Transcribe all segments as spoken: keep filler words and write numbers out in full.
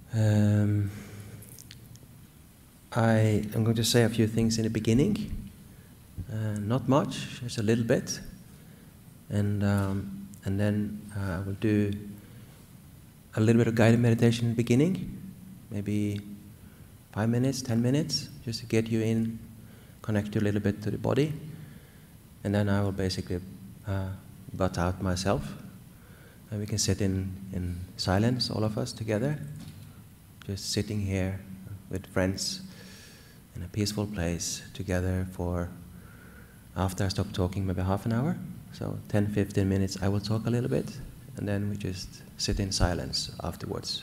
Um, I am going to say a few things in the beginning. Uh, not much, just a little bit. And, um, and then uh, I will do a little bit of guided meditation in the beginning, maybe five minutes, ten minutes, just to get you in, connect you a little bit to the body. And then I will basically uh, butt out myself. And we can sit in, in silence, all of us together, just sitting here with friends in a peaceful place together for, after I stop talking, maybe half an hour. So ten, fifteen minutes I will talk a little bit, and then we just sit in silence afterwards.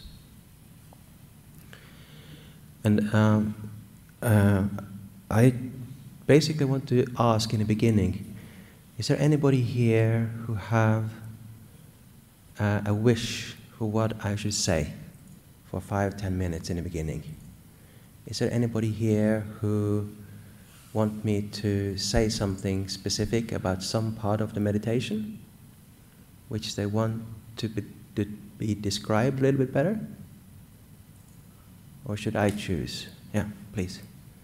And um, uh, I basically want to ask in the beginning, is there anybody here who have uh, a wish for what I should say for five, ten minutes in the beginning? Is there anybody here who want me to say something specific about some part of the meditation, which they want to be, to be described a little bit better? Or should I choose? Yeah, please.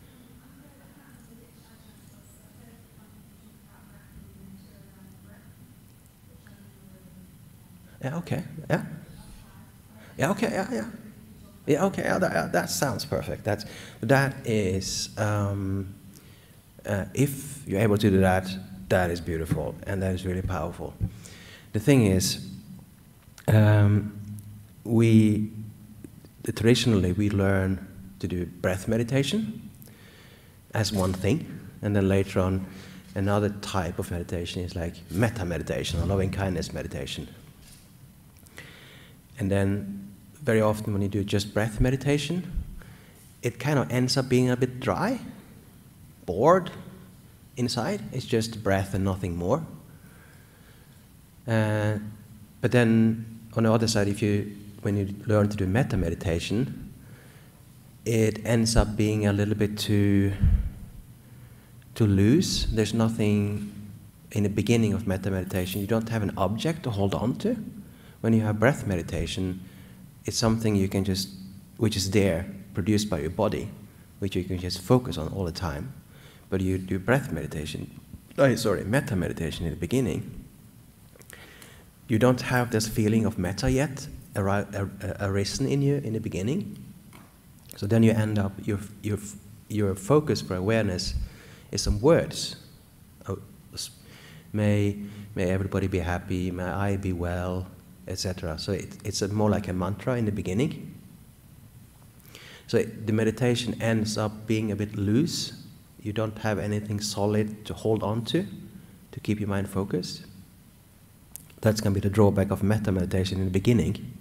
Yeah, okay, yeah. Yeah, okay, yeah, yeah. Yeah, okay, yeah, that, that sounds perfect. That's, that is, um, uh, if you're able to do that, that is beautiful, and that is really powerful. The thing is, um, we, traditionally, we learn to do breath meditation as one thing, and then later on, another type of meditation is like metta meditation or loving kindness meditation. And then very often when you do just breath meditation, it kind of ends up being a bit dry, bored inside. It's just breath and nothing more. Uh, but then on the other side, if you, when you learn to do metta meditation, it ends up being a little bit too, too loose. There's nothing in the beginning of metta meditation. You don't have an object to hold on to. When you have breath meditation, it's something you can just, which is there, produced by your body, which you can just focus on all the time. But you do breath meditation, oh, sorry, metta meditation in the beginning, you don't have this feeling of metta yet ar ar arisen in you in the beginning. So then you end up, your, your, your focus for awareness is some words. Oh, may, may everybody be happy, may I be well, et cetera. So it, it's a, more like a mantra in the beginning. So it, the meditation ends up being a bit loose. You don't have anything solid to hold on to, to keep your mind focused. That's going to be the drawback of metta meditation in the beginning.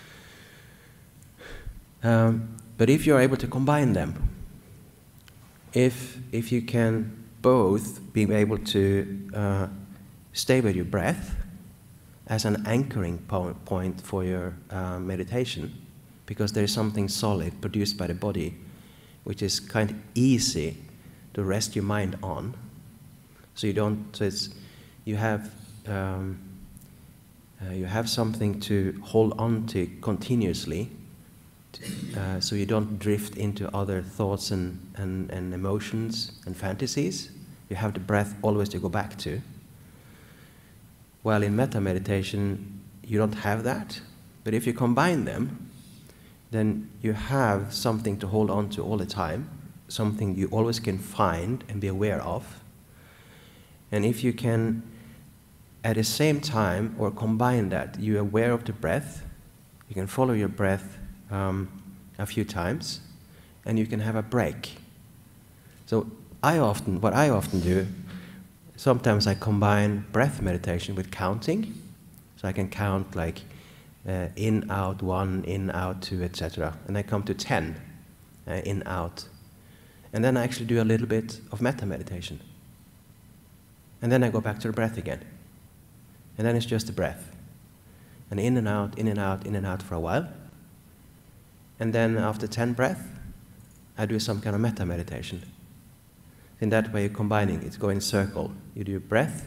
Um, but if you're able to combine them, if, if you can both be able to uh, stay with your breath as an anchoring po point for your uh, meditation, because there is something solid produced by the body, which is kind of easy to rest your mind on. So you don't, so it's, you have, um, uh, you have something to hold on to continuously, uh, so you don't drift into other thoughts and, and, and emotions and fantasies. You have the breath always to go back to. While in metta meditation, you don't have that. But if you combine them, then you have something to hold on to all the time, something you always can find and be aware of. And if you can, at the same time, or combine that, you're aware of the breath, you can follow your breath um, a few times, and you can have a break. So I often, what I often do, sometimes I combine breath meditation with counting. So I can count like uh, in, out, one, in, out, two, et cetera. And I come to ten, uh, in, out. And then I actually do a little bit of metta meditation. And then I go back to the breath again. And then it's just the breath. And in and out, in and out, in and out for a while. And then after ten breaths, I do some kind of metta meditation. In that way, you're combining, it's going in circle. You do breath,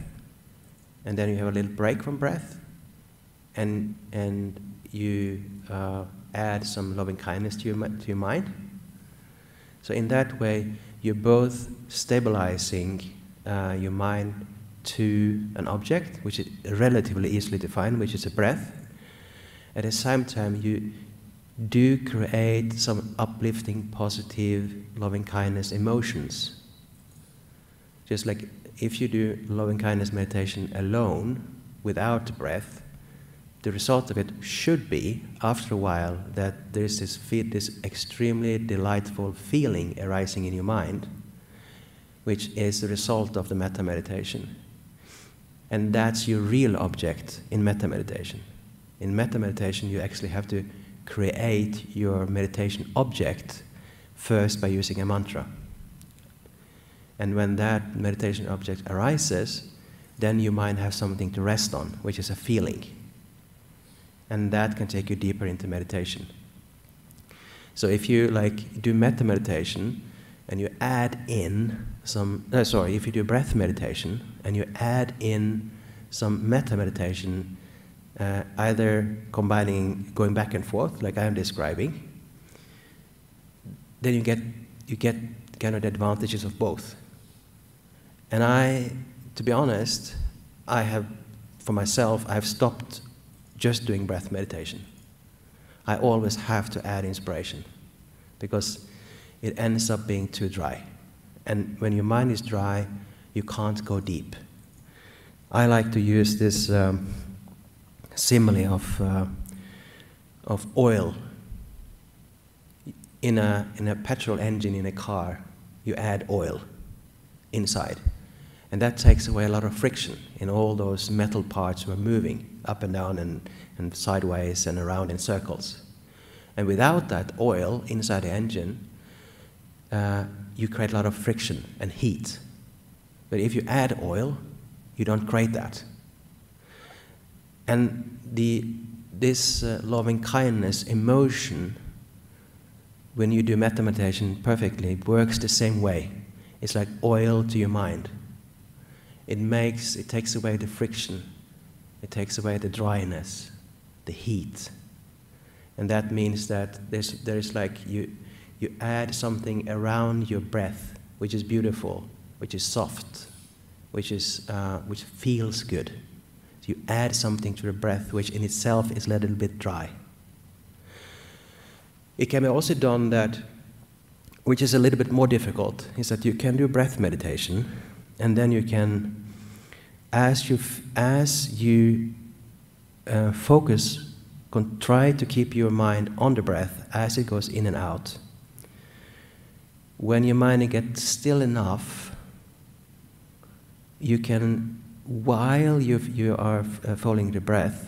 and then you have a little break from breath, and, and you uh, add some loving kindness to your, to your mind. So in that way, you're both stabilizing uh, your mind to an object, which is relatively easily defined, which is a breath. At the same time, you do create some uplifting, positive, loving kindness emotions. Just like if you do loving kindness meditation alone, without the breath, the result of it should be, after a while, that there's this, feel, this extremely delightful feeling arising in your mind, which is the result of the metta meditation. And that's your real object in metta meditation. In metta meditation, you actually have to create your meditation object first by using a mantra. And when that meditation object arises, then your mind has something to rest on, which is a feeling. And that can take you deeper into meditation. So if you like do metta meditation and you add in some, uh, sorry, if you do breath meditation and you add in some metta meditation, uh, either combining, going back and forth, like I am describing, then you get, you get kind of the advantages of both. And I, to be honest, I have, for myself, I've stopped just doing breath meditation. I always have to add inspiration because it ends up being too dry. And when your mind is dry, you can't go deep. I like to use this um, simile of, uh, of oil. In a, in a petrol engine in a car, you add oil inside. And that takes away a lot of friction in all those metal parts who are moving up and down and, and sideways and around in circles. And without that oil inside the engine, uh, you create a lot of friction and heat. But if you add oil, you don't create that. And the, this uh, loving kindness emotion, when you do metta meditation perfectly, works the same way. It's like oil to your mind. It makes, it takes away the friction. It takes away the dryness, the heat. And that means that there's, there's like you, you add something around your breath, which is beautiful, which is soft, which, is, uh, which feels good. So you add something to the breath, which in itself is a little bit dry. It can be also done that, which is a little bit more difficult, is that you can do breath meditation, and then you can, as you, as you uh, focus, con try to keep your mind on the breath as it goes in and out. When your mind gets still enough, you can, while you, you are uh, following the breath,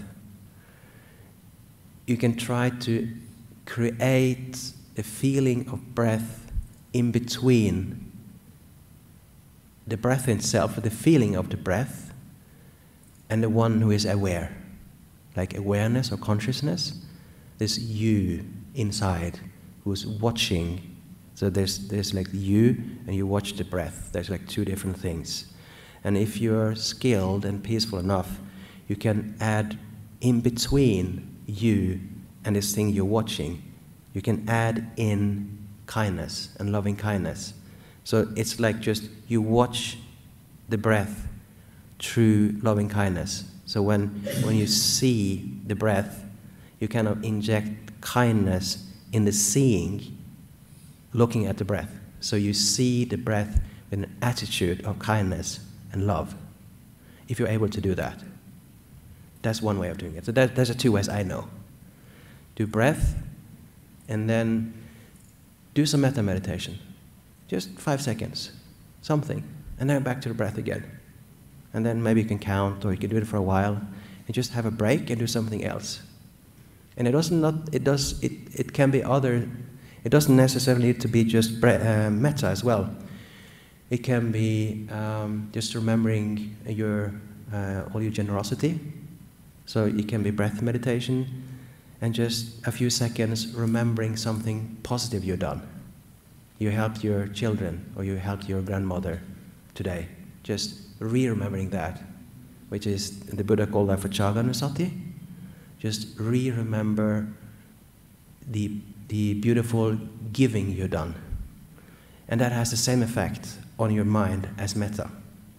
you can try to create a feeling of breath in between the breath itself, the feeling of the breath, and the one who is aware. Like awareness or consciousness, this you inside who's watching. So there's, there's like you and you watch the breath. There's like two different things. And if you're skilled and peaceful enough, you can add in between you and this thing you're watching, you can add in kindness and loving kindness. So it's like just you watch the breath through loving kindness. So when, when you see the breath, you kind of inject kindness in the seeing, looking at the breath. So you see the breath with an attitude of kindness and love, if you're able to do that. That's one way of doing it. So that, there's the two ways I know. Do breath, and then do some metta meditation. Just five seconds, something, and then back to the breath again. And then maybe you can count, or you can do it for a while, and just have a break and do something else. And it doesn't not, it does, it, it can be other, it doesn't necessarily need to be just uh, metta as well. It can be um, just remembering your, uh, all your generosity. So it can be breath meditation, and just a few seconds remembering something positive you've done. You helped your children, or you helped your grandmother today. Just re-remembering that, which is, the Buddha called that for Chaganusati. Just re-remember the, the beautiful giving you've done. And that has the same effect on your mind as metta.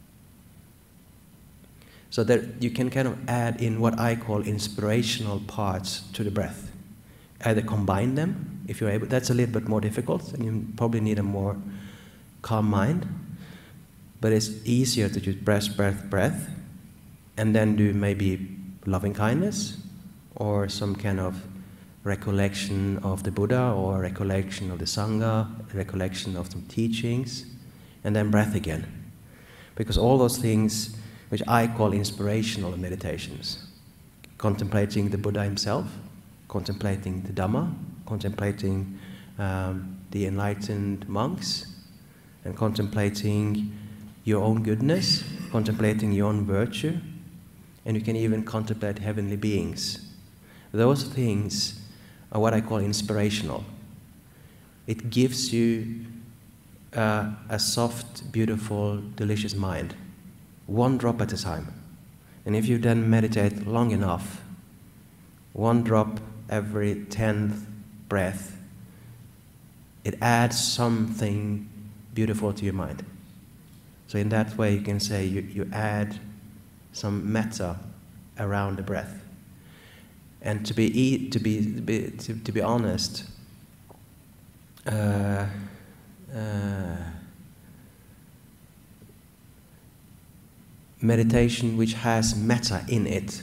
So that you can kind of add in what I call inspirational parts to the breath. Either combine them, if you're able. That's a little bit more difficult, and you probably need a more calm mind. But it's easier to just breath, breath, breath, and then do maybe loving kindness, or some kind of recollection of the Buddha, or recollection of the Sangha, recollection of some teachings, and then breath again. Because all those things, which I call inspirational meditations, contemplating the Buddha himself, contemplating the Dhamma, contemplating um, the enlightened monks, and contemplating your own goodness, contemplating your own virtue, and you can even contemplate heavenly beings. Those things are what I call inspirational. It gives you uh, a soft, beautiful, delicious mind, one drop at a time. And if you then meditate long enough, one drop every tenth breath, it adds something beautiful to your mind. So in that way you can say you, you add some metta around the breath. And to be, to be, to be, to, to be honest, uh, uh, meditation which has metta in it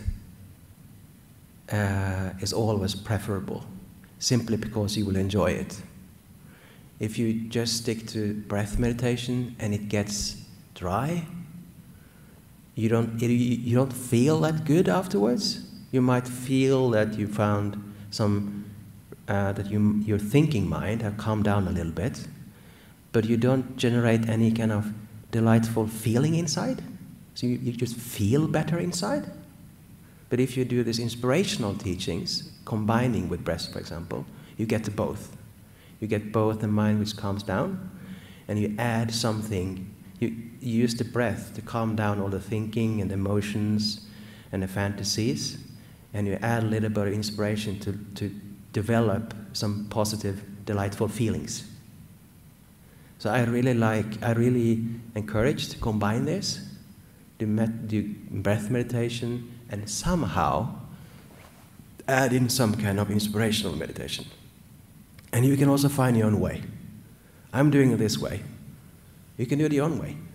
uh, is always preferable, simply because you will enjoy it. If you just stick to breath meditation and it gets dry, you don't, it, you don't feel that good afterwards. You might feel that you found some, uh, that you, your thinking mind have calmed down a little bit, but you don't generate any kind of delightful feeling inside. So you, you just feel better inside. But if you do these inspirational teachings, combining with breath, for example, you get to both. You get both the mind which calms down, and you add something. You, you use the breath to calm down all the thinking and the emotions and the fantasies, and you add a little bit of inspiration to, to develop some positive, delightful feelings. So I really like, I really encourage to combine this, do, met, do breath meditation, and somehow add in some kind of inspirational meditation. And you can also find your own way. I'm doing it this way. You can do it your own way.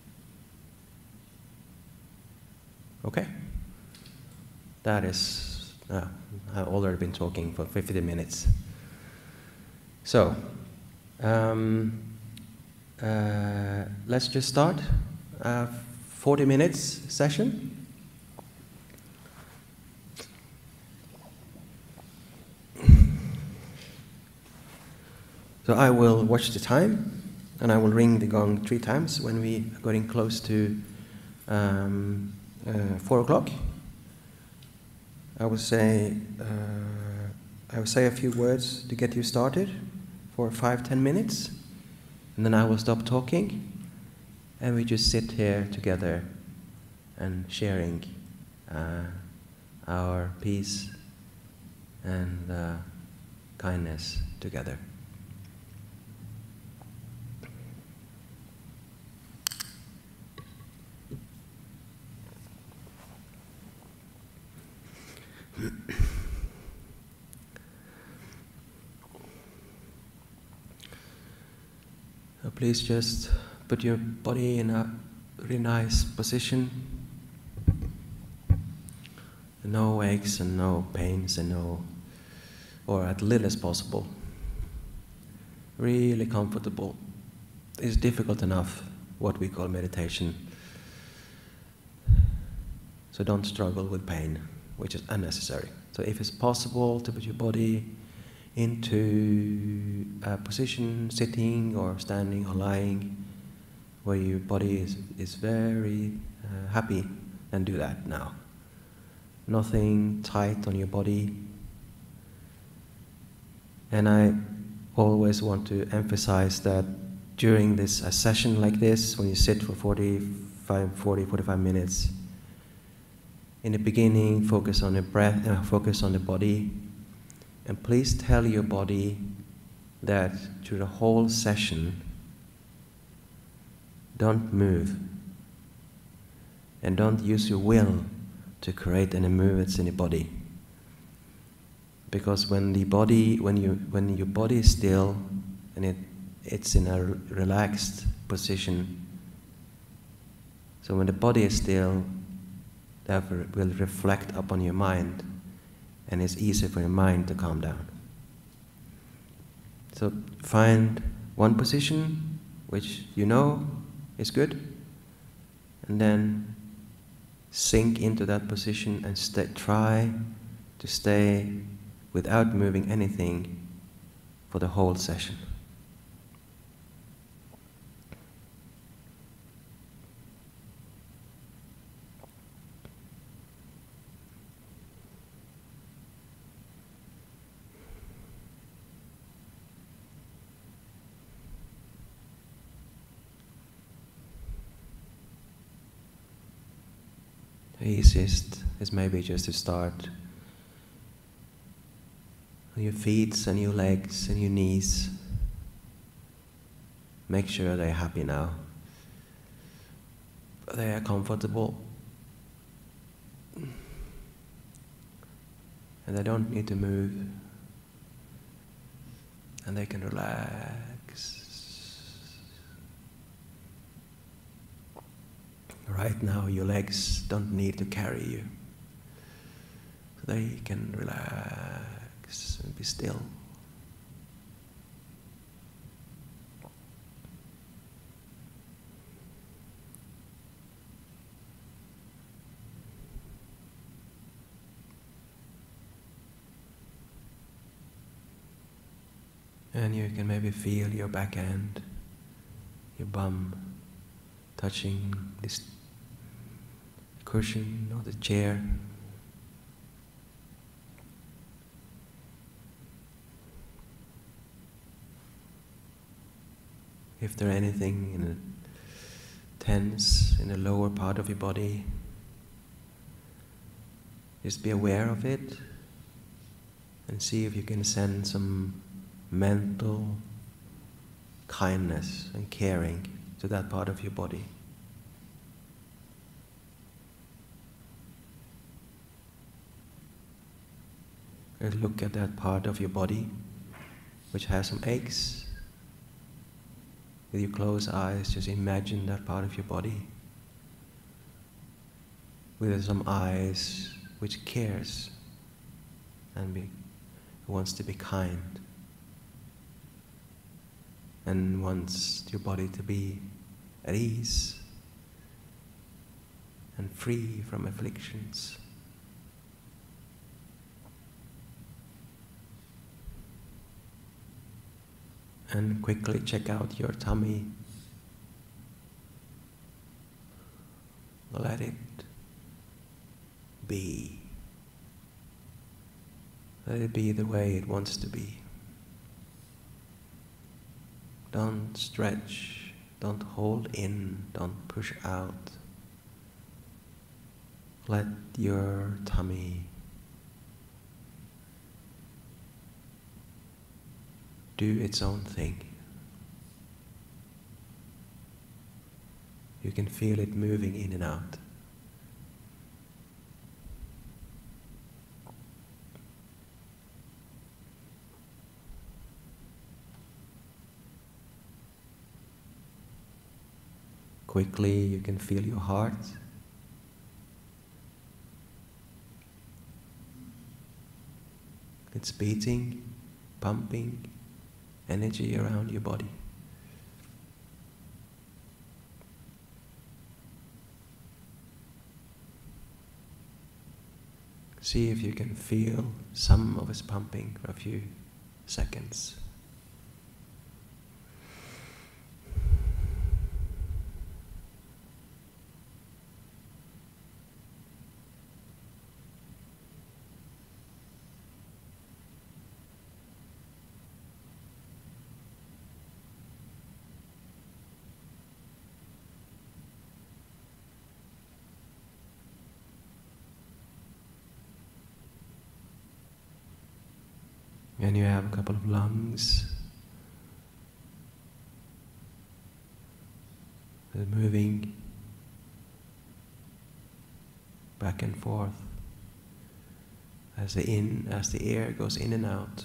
Okay? That is, uh, I've already been talking for fifty minutes. So, um, uh, let's just start. Uh, forty minutes session. So I will watch the time, and I will ring the gong three times when we are getting close to um, uh, four o'clock. I will say uh, I will say a few words to get you started for five ten minutes, and then I will stop talking, and we just sit here together and sharing uh, our peace and uh, kindness together. So please just put your body in a really nice position. No aches and no pains and no, or as little as possible. Really comfortable. It's difficult enough, what we call meditation. So don't struggle with pain, which is unnecessary. So if it's possible to put your body into a position, sitting or standing or lying, where your body is, is very uh, happy, then do that now. Nothing tight on your body. And I always want to emphasize that during this a session like this, when you sit for forty-five, forty, forty-five minutes, in the beginning, focus on the breath, uh, focus on the body, And please tell your body that through the whole session, don't move. And don't use your will to create any movements in the body. Because when the body, when you, when your body is still and it, it's in a relaxed position, so when the body is still, that will reflect upon your mind, and it's easier for your mind to calm down. So find one position which you know is good, and then sink into that position and stay, try to stay without moving anything for the whole session. The easiest is maybe just to start on your feet and your legs and your knees. Make sure they're happy now. They are comfortable. And they don't need to move. And they can relax. Right now your legs don't need to carry you. So they can relax and be still. And you can maybe feel your back end, your bum touching this cushion or the chair. If there anything in a tense in the lower part of your body, just be aware of it and see if you can send some mental kindness and caring to that part of your body. And look at that part of your body which has some aches. With your closed eyes, just imagine that part of your body with some eyes which cares and be, wants to be kind and wants your body to be at ease and free from afflictions. And quickly check out your tummy. Let it be. Let it be the way it wants to be. Don't stretch, don't hold in, don't push out. Let your tummy do its own thing. You can feel it moving in and out. Quickly you can feel your heart. It's beating, pumping energy around your body. See if you can feel some of its pumping for a few seconds. And you have a couple of lungs that are moving back and forth as the in as the air goes in and out.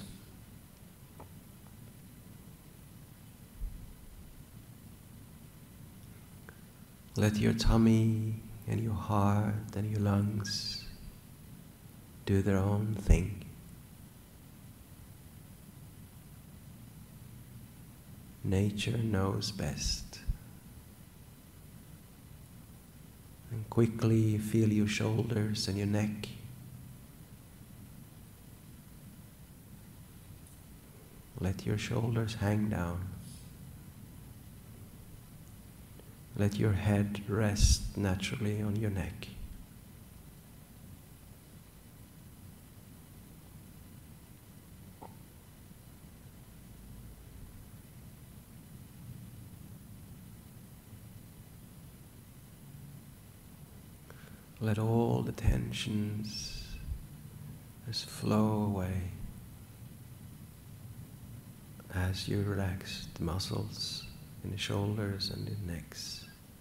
Let your tummy and your heart and your lungs do their own thing. Nature knows best. And quickly feel your shoulders and your neck. Let your shoulders hang down. Let your head rest naturally on your neck. Let all the tensions just flow away as you relax the muscles in the shoulders and the necks.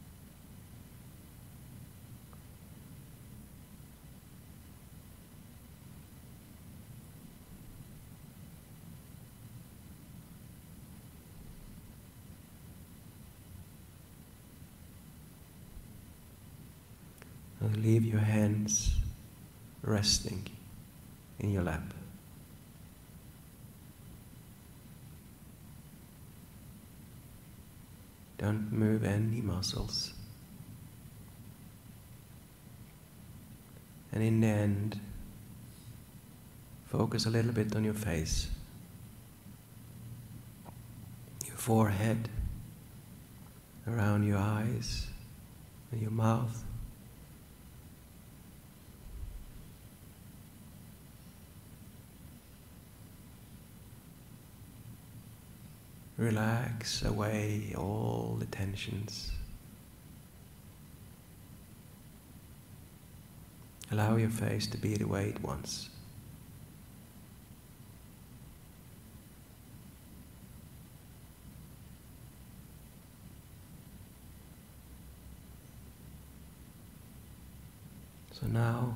And leave your hands resting in your lap. Don't move any muscles. And in the end, focus a little bit on your face, your forehead, around your eyes and your mouth. Relax away all the tensions. Allow your face to be the way it wants. So now,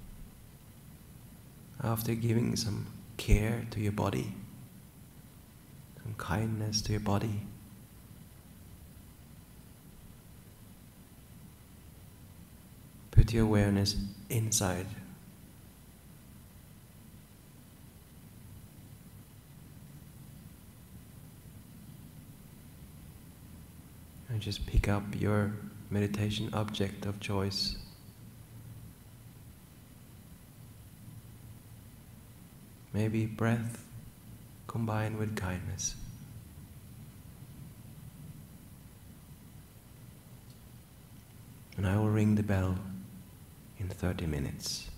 after giving some care to your body, some kindness to your body, put your awareness inside. And just pick up your meditation object of choice. Maybe breath combined with kindness. And I will ring the bell in thirty minutes.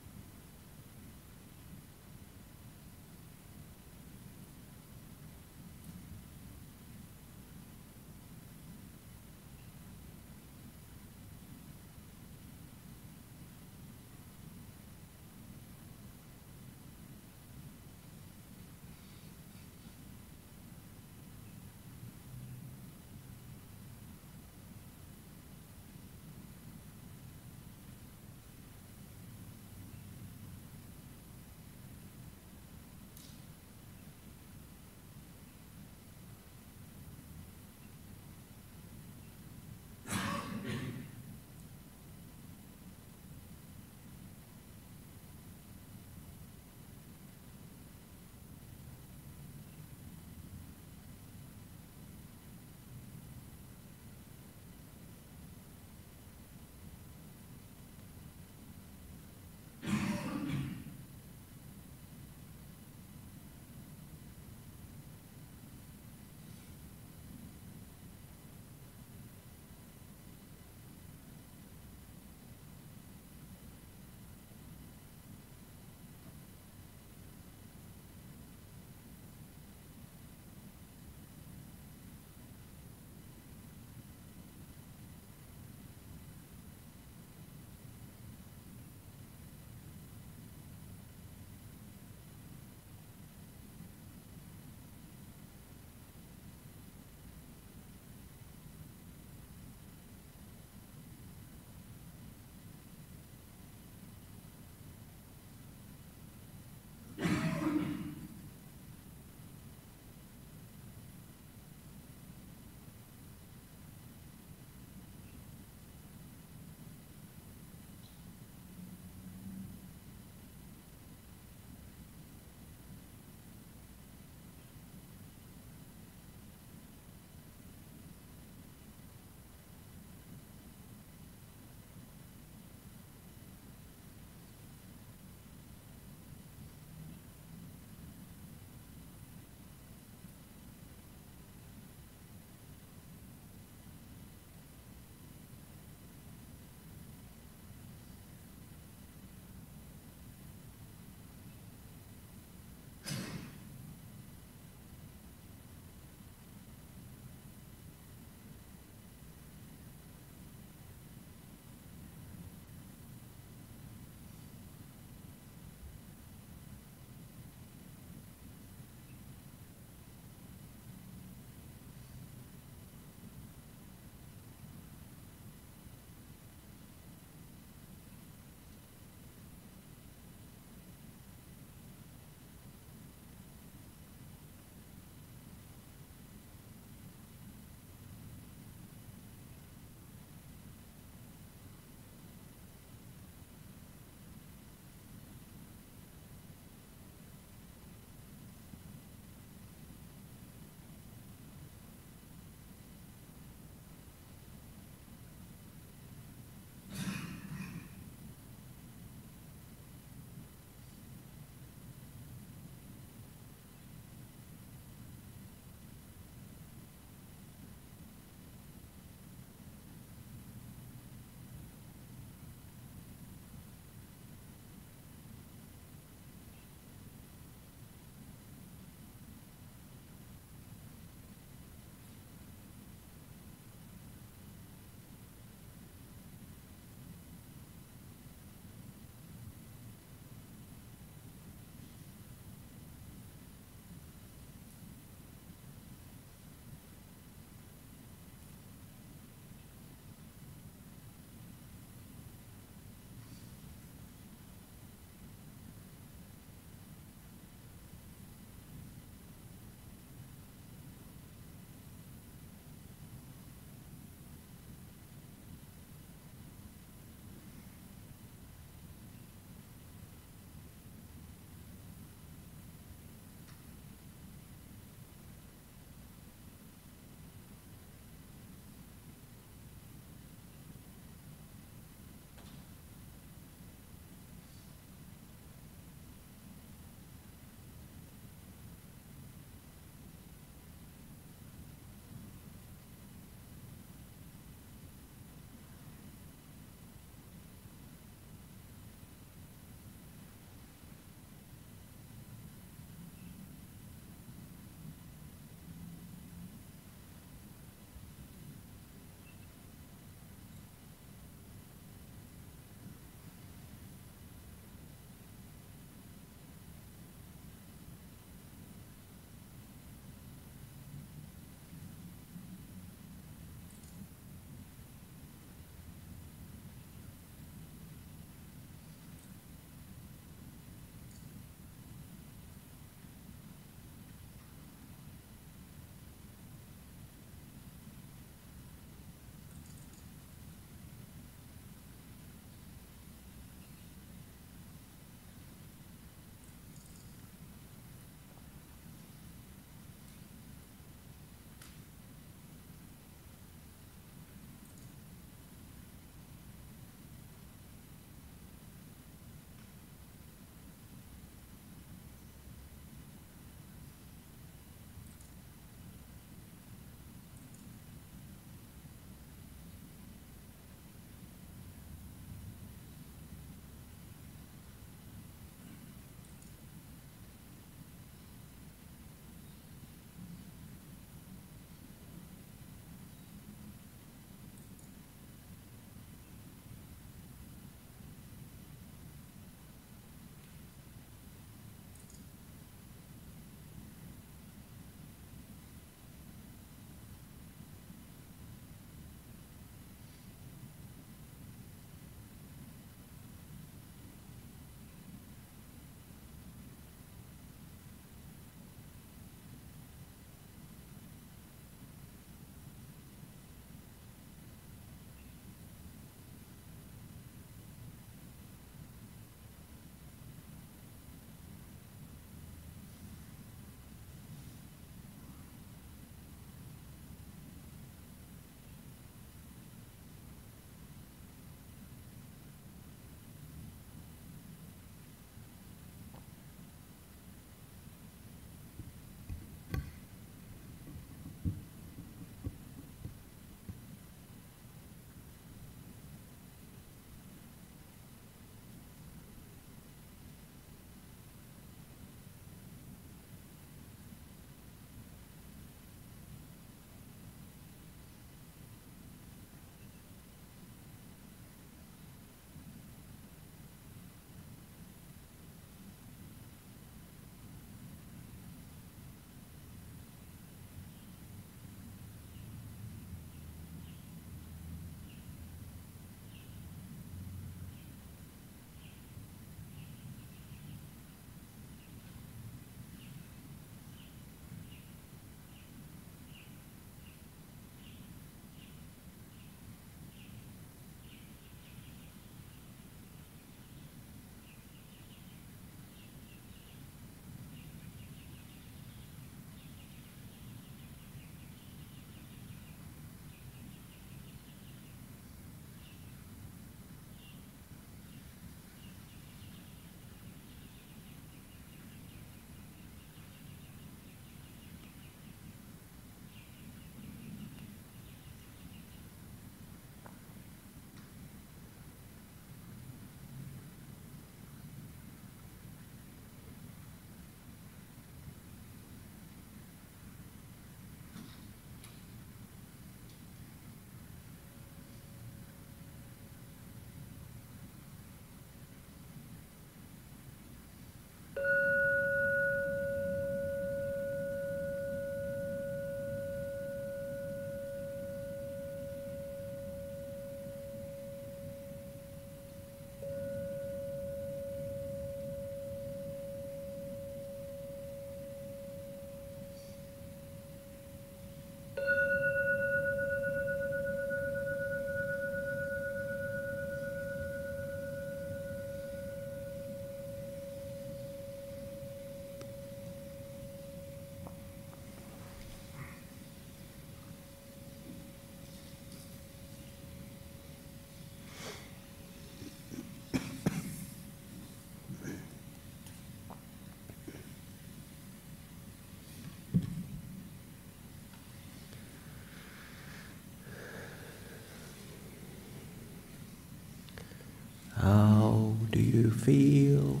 you feel?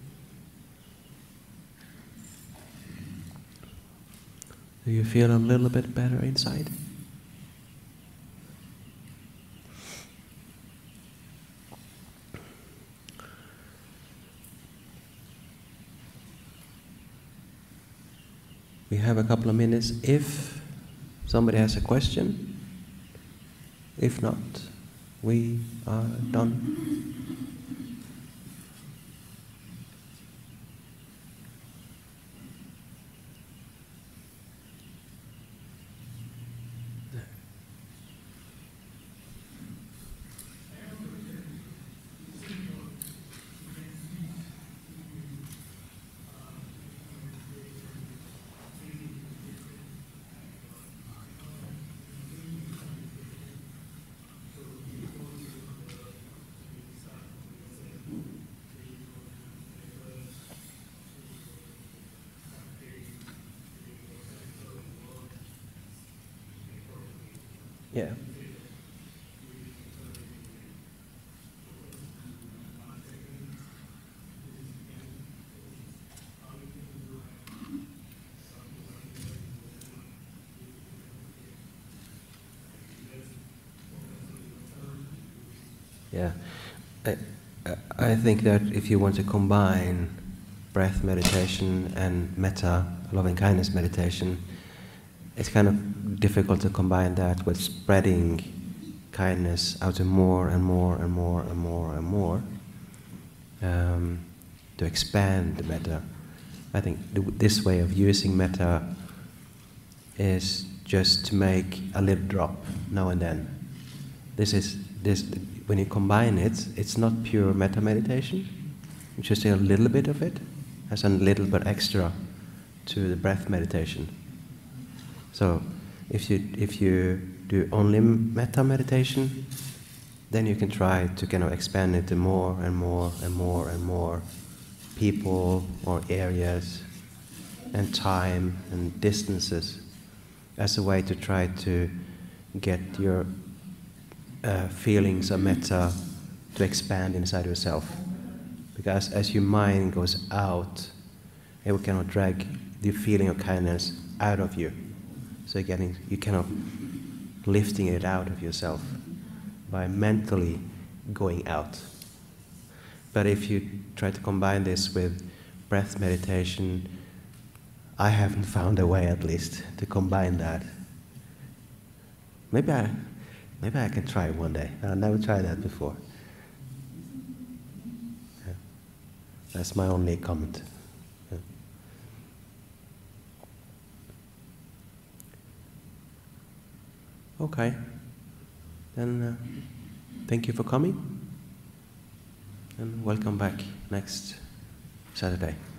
Do you feel a little bit better inside? We have a couple of minutes if somebody has a question. If not, we are done. Yeah. Yeah. I, I think that if you want to combine breath meditation and metta, loving kindness meditation, it's kind of difficult to combine that with spreading kindness out to more and more and more and more and more, um, to expand the metta. I think th this way of using metta is just to make a little drop now and then. This is this when you combine it, it's not pure metta meditation. It's just a little bit of it as a little bit extra to the breath meditation. So if you if you do only metta meditation, then you can try to kind of expand it to more and more and more and more people or areas and time and distances as a way to try to get your uh, feelings of metta to expand inside yourself. Because as your mind goes out, it will kind of drag the feeling of kindness out of you. So you're getting, you kind of lifting it out of yourself by mentally going out. But if you try to combine this with breath meditation, I haven't found a way, at least, to combine that. Maybe I, maybe I can try one day. I've never tried that before. Yeah. That's my only comment. Yeah. Okay. Then uh, thank you for coming, and welcome back next Saturday.